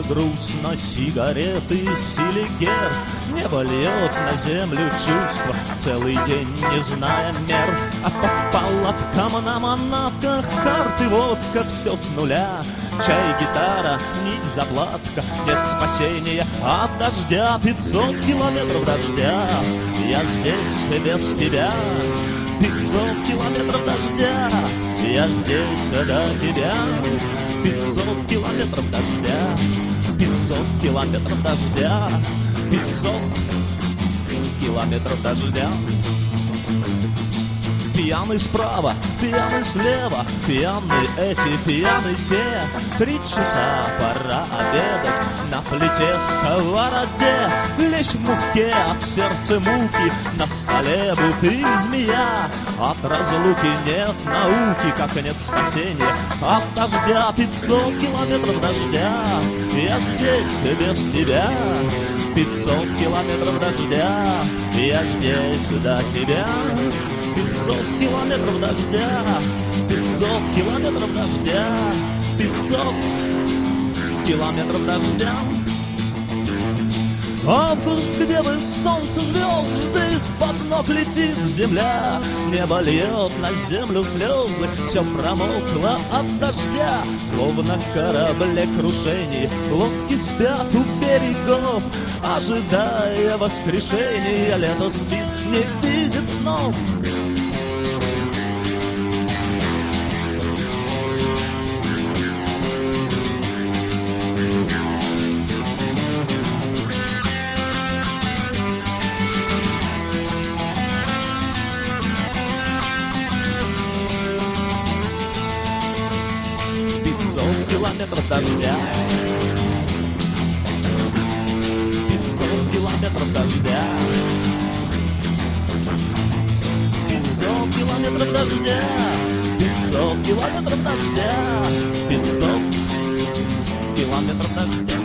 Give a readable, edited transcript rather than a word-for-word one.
грустно сигареты Селигер. Небо льет на землю чувства, целый день не зная мер. А по палаткам на манатках карты, водка, все с нуля. Чай, гитара, нить, заплатка, нет спасения от дождя. 500 километров дождя, я здесь без тебя. 500 километров дождя, я здесь до тебя. 500 километров дождя, 500 километров дождя, 500 километров дождя. Пьяный справа, пьяный слева, пьяные эти, пьяные те. 3 часа, пора обедать, на плите сковороде. Лечь в муке, а в сердце муки, на столе бутыль змея. От разлуки нет науки, как нет спасения от дождя. 500 километров дождя, я здесь без тебя. 500 километров дождя, я здесь до тебя. 500 километров дождя, 500 километров дождя, 500 километров дождя. Август, где вы, солнце, звезды, из-под ног летит земля. Небо льет на землю слезы, все промокло от дождя. Словно корабли крушений, лодки спят у берегов, ожидая воскрешения. Лето спит, не видит снов. Километров дождя, 500 километров дождя, 500 километров дождя, 500 километров дождя, 500 километров дождя.